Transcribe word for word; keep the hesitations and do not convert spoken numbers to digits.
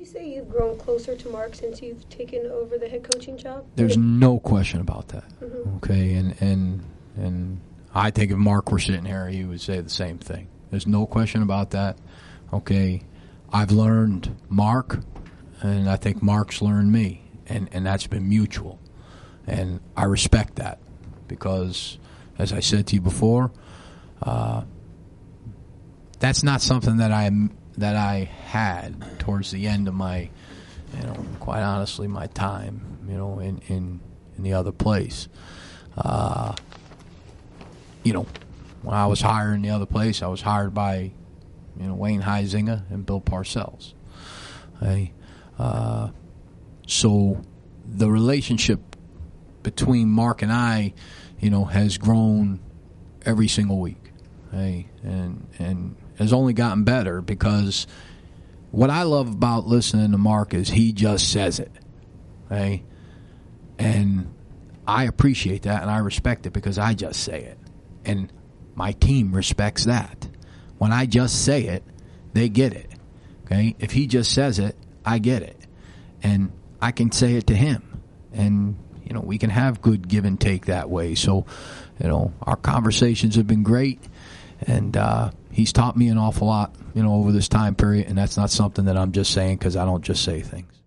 you say you've grown closer to Mark since you've taken over the head coaching job? There's no question about that. Mm-hmm. Okay, and and and I think if Mark were sitting here, he would say the same thing. There's no question about that. Okay, I've learned Mark, and I think Mark's learned me, and, and that's been mutual. And I respect that because, as I said to you before, uh, that's not something that I that I had towards the end of my, you know, quite honestly, my time, you know, in in, in the other place. Uh, you know, when I was hired in the other place, I was hired by, you know, Wayne Huizenga and Bill Parcells. Okay? Uh, so the relationship between Mark and I, you know, has grown every single week. Okay? And and has only gotten better because what I love about listening to Mark is he just says it. Okay? And I appreciate that and I respect it because I just say it. And my team respects that. When I just say it, they get it. Okay? If he just says it, I get it. And I can say it to him. And, you know, we can have good give and take that way. So, you know, our conversations have been great. And uh, he's taught me an awful lot, you know, over this time period. And that's not something that I'm just saying because I don't just say things.